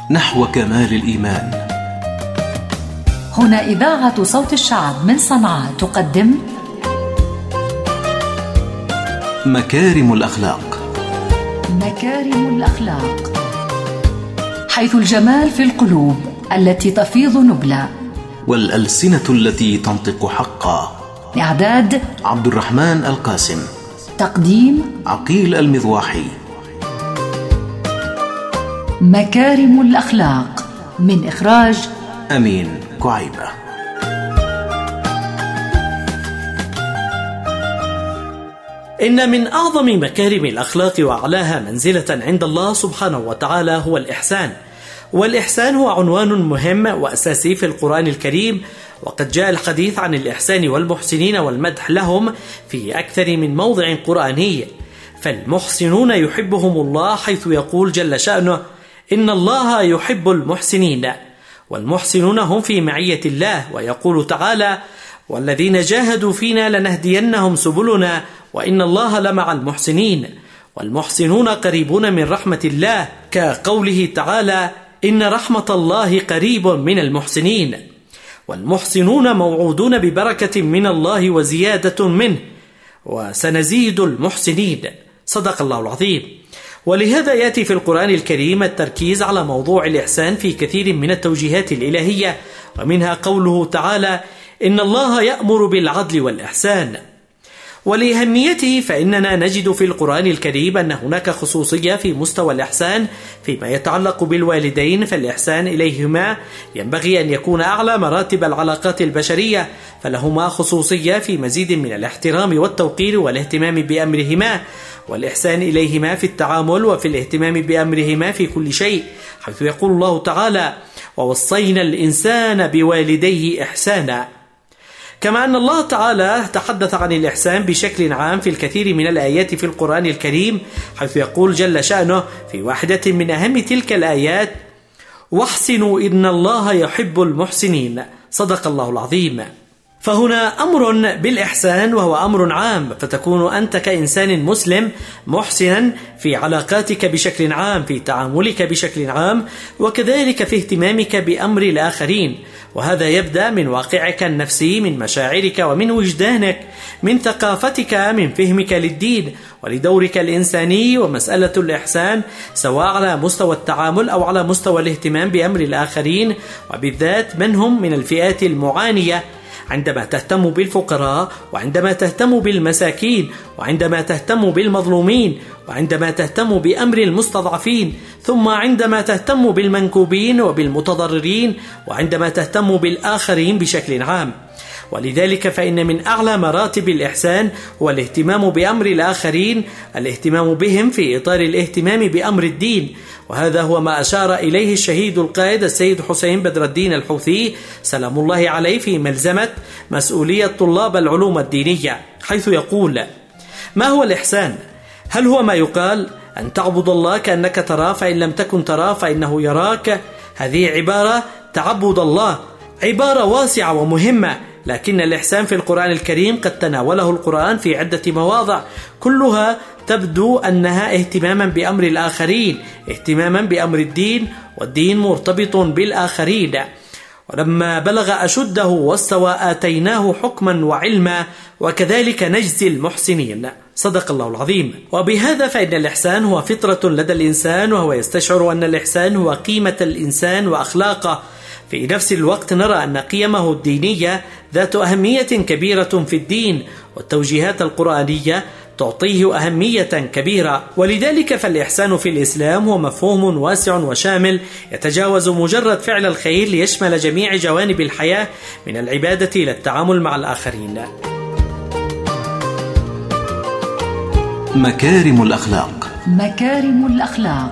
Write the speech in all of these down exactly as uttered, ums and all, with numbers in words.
نحو كمال الإيمان. هنا إذاعة صوت الشعب من صنعاء تقدم مكارم الأخلاق. مكارم الأخلاق، حيث الجمال في القلوب التي تفيض نبلا، والألسنة التي تنطق حقا. إعداد عبد الرحمن القاسم، تقديم عقيل المذواحي. مكارم الأخلاق من إخراج أمين كعيبة. إن من أعظم مكارم الأخلاق وأعلاها منزلة عند الله سبحانه وتعالى هو الإحسان، والإحسان هو عنوان مهم وأساسي في القرآن الكريم، وقد جاء الحديث عن الإحسان والمحسنين والمدح لهم في أكثر من موضع قرآني. فالمحسنون يحبهم الله، حيث يقول جل شأنه: إن الله يحب المحسنين، والمحسنون هم في معية الله. ويقول تعالى: والذين جاهدوا فينا لنهدينهم سبلنا وإن الله لمع المحسنين. والمحسنون قريبون من رحمة الله، كقوله تعالى: إن رحمة الله قريب من المحسنين. والمحسنون موعودون ببركة من الله وزيادة منه، وسنزيد المحسنين. صدق الله العظيم. ولهذا يأتي في القرآن الكريم التركيز على موضوع الإحسان في كثير من التوجيهات الإلهية، ومنها قوله تعالى: إن الله يأمر بالعدل والإحسان. ولأهميته فإننا نجد في القرآن الكريم أن هناك خصوصية في مستوى الإحسان فيما يتعلق بالوالدين، فالإحسان إليهما ينبغي أن يكون أعلى مراتب العلاقات البشرية، فلهما خصوصية في مزيد من الاحترام والتوقير والاهتمام بأمرهما، والإحسان إليهما في التعامل وفي الاهتمام بأمرهما في كل شيء، حيث يقول الله تعالى: ووصينا الإنسان بوالديه إحسانا. كما أن الله تعالى تحدث عن الإحسان بشكل عام في الكثير من الآيات في القرآن الكريم، حيث يقول جل شأنه في واحدة من أهم تلك الآيات: واحسنوا إن الله يحب المحسنين. صدق الله العظيم. فهنا أمر بالإحسان وهو أمر عام، فتكون أنت كإنسان مسلم محسنا في علاقاتك بشكل عام، في تعاملك بشكل عام، وكذلك في اهتمامك بأمر الآخرين. وهذا يبدأ من واقعك النفسي، من مشاعرك ومن وجدانك، من ثقافتك، من فهمك للدين ولدورك الإنساني. ومسألة الإحسان سواء على مستوى التعامل أو على مستوى الاهتمام بأمر الآخرين، وبالذات من هم من الفئات المعانية، عندما تهتم بالفقراء، وعندما تهتم بالمساكين، وعندما تهتم بالمظلومين، وعندما تهتم بأمر المستضعفين، ثم عندما تهتم بالمنكوبين وبالمتضررين، وعندما تهتم بالآخرين بشكل عام. ولذلك فإن من أعلى مراتب الإحسان هو الاهتمام بأمر الآخرين، الاهتمام بهم في إطار الاهتمام بأمر الدين. وهذا هو ما أشار إليه الشهيد القائد السيد حسين بدر الدين الحوثي سلام الله عليه في ملزمة مسؤولية طلاب العلوم الدينية، حيث يقول: ما هو الإحسان؟ هل هو ما يقال أن تعبد الله كأنك تراه فإن لم تكن تراه فإنه يراك؟ هذه عبارة تعبد الله، عبارة واسعة ومهمة، لكن الإحسان في القرآن الكريم قد تناوله القرآن في عدة مواضع، كلها تبدو أنها اهتماما بأمر الآخرين، اهتماما بأمر الدين، والدين مرتبط بالآخرين. ولما بلغ أشده واستوى آتيناه حكما وعلما وكذلك نجزي المحسنين. صدق الله العظيم. وبهذا فإن الإحسان هو فطرة لدى الإنسان، وهو يستشعر أن الإحسان هو قيمة الإنسان وأخلاقه. في نفس الوقت نرى أن قيمه الدينية ذات أهمية كبيرة في الدين، والتوجيهات القرآنية تعطيه أهمية كبيرة. ولذلك فالإحسان في الإسلام هو مفهوم واسع وشامل، يتجاوز مجرد فعل الخير ليشمل جميع جوانب الحياة، من العبادة إلى التعامل مع الآخرين. مكارم الأخلاق. مكارم الأخلاق.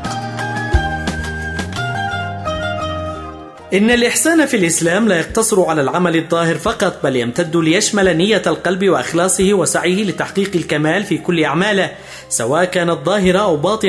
إن الإحسان في الإسلام لا يقتصر على العمل الظاهر فقط، بل يمتد ليشمل نية القلب وإخلاصه وسعيه لتحقيق الكمال في كل أعماله، سواء كانت ظاهرة أو باطنة،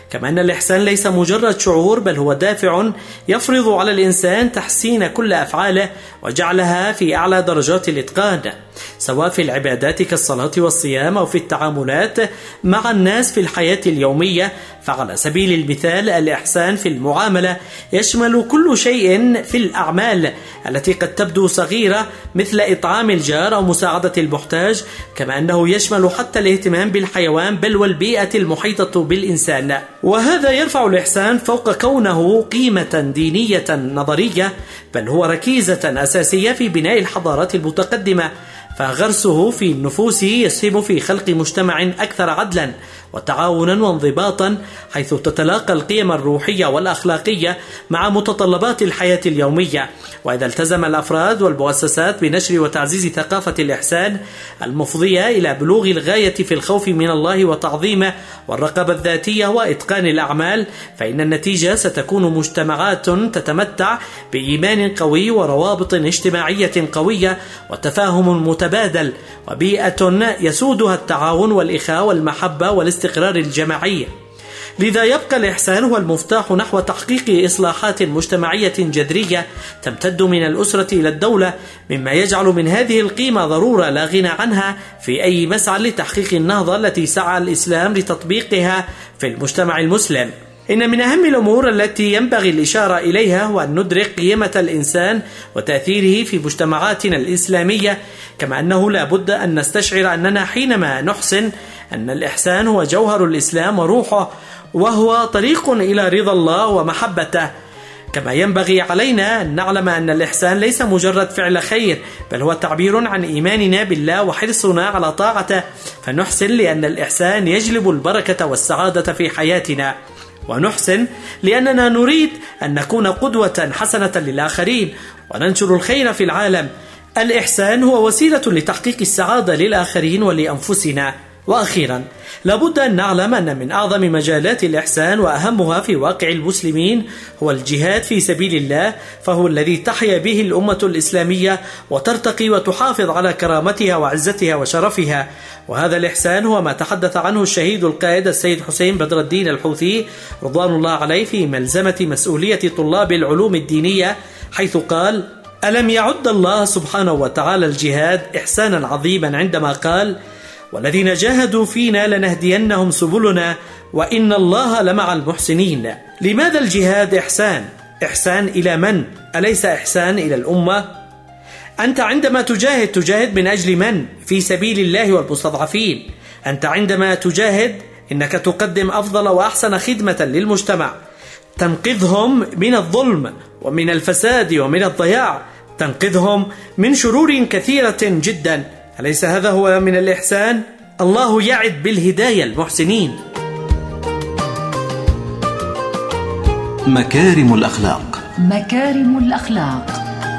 كما أن الإحسان ليس مجرد شعور، بل هو دافع يفرض على الإنسان تحسين كل أفعاله وجعلها في أعلى درجات الإتقان، سواء في العبادات كالصلاة والصيام أو في التعاملات مع الناس في الحياة اليومية. فعلى سبيل المثال الإحسان في المعاملة يشمل كل شيء في الأعمال التي قد تبدو صغيرة مثل إطعام الجار أو مساعدة المحتاج، كما أنه يشمل حتى الاهتمام بالحيوان بل والبيئة المحيطة بالإنسان. وهذا يرفع الإحسان فوق كونه قيمة دينية نظرية، بل هو ركيزة أساسية في بناء الحضارات المتقدمة، فغرسه في النفوس يسهم في خلق مجتمع أكثر عدلا وتعاونا وانضباطا، حيث تتلاقى القيم الروحية والأخلاقية مع متطلبات الحياة اليومية. وإذا التزم الأفراد والمؤسسات بنشر وتعزيز ثقافة الإحسان المفضية إلى بلوغ الغاية في الخوف من الله وتعظيمه والرقابة الذاتية وإتقان الأعمال، فإن النتيجة ستكون مجتمعات تتمتع بإيمان قوي وروابط اجتماعية قوية وتفاهم متبادل، وبيئة يسودها التعاون والإخاء والمحبة والاستقرار الجماعي. لذا يبقى الإحسان هو المفتاح نحو تحقيق إصلاحات مجتمعية جذرية تمتد من الأسرة إلى الدولة، مما يجعل من هذه القيمة ضرورة لا غنى عنها في أي مسعى لتحقيق النهضة التي سعى الإسلام لتطبيقها في المجتمع المسلم. إن من أهم الأمور التي ينبغي الإشارة إليها هو أن ندرك قيمة الإنسان وتأثيره في مجتمعاتنا الإسلامية، كما أنه لا بد أن نستشعر أننا حينما نحسن أن الإحسان هو جوهر الإسلام وروحه، وهو طريق إلى رضا الله ومحبته. كما ينبغي علينا أن نعلم أن الإحسان ليس مجرد فعل خير، بل هو تعبير عن إيماننا بالله وحرصنا على طاعته، فنحسن لأن الإحسان يجلب البركة والسعادة في حياتنا، ونحسن لأننا نريد أن نكون قدوة حسنة للآخرين وننشر الخير في العالم. الإحسان هو وسيلة لتحقيق السعادة للآخرين ولأنفسنا. وأخيرا لابد أن نعلم أن من أعظم مجالات الإحسان وأهمها في واقع المسلمين هو الجهاد في سبيل الله، فهو الذي تحيا به الأمة الإسلامية وترتقي وتحافظ على كرامتها وعزتها وشرفها. وهذا الإحسان هو ما تحدث عنه الشهيد القائد السيد حسين بدر الدين الحوثي رضوان الله عليه في ملزمة مسؤولية طلاب العلوم الدينية، حيث قال: ألم يعد الله سبحانه وتعالى الجهاد إحسانا عظيما عندما قال: والذين جاهدوا فينا لنهدينهم سبلنا وإن الله لمع المحسنين. لماذا الجهاد إحسان؟ إحسان إلى من؟ أليس إحسان إلى الأمة؟ أنت عندما تجاهد تجاهد من أجل من؟ في سبيل الله والمستضعفين. أنت عندما تجاهد إنك تقدم أفضل وأحسن خدمة للمجتمع، تنقذهم من الظلم ومن الفساد ومن الضياع، تنقذهم من شرور كثيرة جدا. أليس هذا هو من الإحسان؟ الله يعد بالهداية المحسنين. مكارم الأخلاق. مكارم الأخلاق.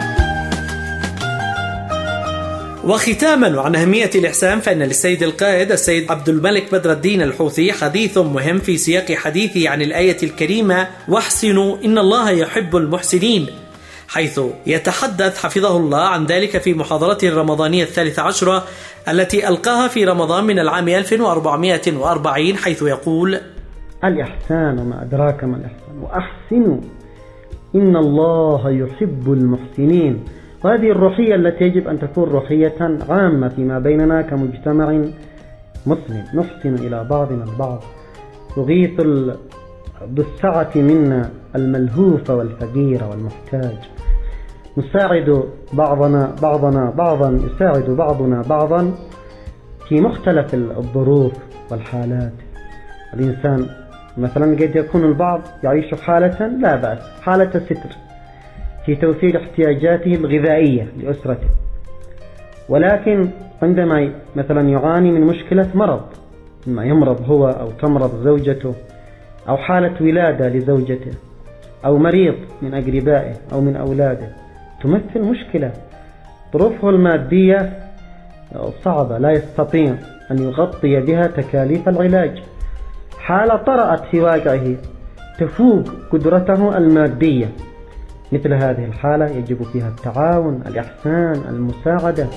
وختاما عن أهمية الإحسان، فإن للسيد القائد السيد عبد الملك بدر الدين الحوثي حديث مهم في سياق حديثه عن الآية الكريمة: واحسنوا إن الله يحب المحسنين، حيث يتحدث حفظه الله عن ذلك في محاضرته الرمضانية الثالثة عشرة التي ألقاها في رمضان من العام ألف وأربعمائة وأربعين، حيث يقول: الإحسان وما أدراك ما الإحسان، وأحسنوا إن الله يحب المحسنين. وهذه الروحية التي يجب أن تكون روحية عامة فيما بيننا كمجتمع مسلم، نحسن إلى بعضنا البعض، نغيث بالسعة منا الملهوف والفقير والمحتاج، نساعد بعضنا بعضنا بعضا يساعد بعضنا بعضا في مختلف الظروف والحالات. الإنسان مثلا قد يكون البعض يعيش حالة لا بأس، حالة ستر في توفير احتياجاته الغذائية لأسرته، ولكن عندما مثلا يعاني من مشكلة مرض، إما يمرض هو أو تمرض زوجته، أو حالة ولادة لزوجته، أو مريض من أقربائه أو من أولاده، تمثل مشكلة. ظروفه المادية صعبة، لا يستطيع أن يغطي بها تكاليف العلاج. حالة طرأت في واقعه تفوق قدرته المادية، مثل هذه الحالة يجب فيها التعاون، الإحسان، المساعدة.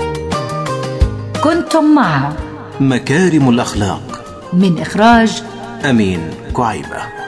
كنتم مع مكارم الأخلاق من إخراج أمين كعيبة.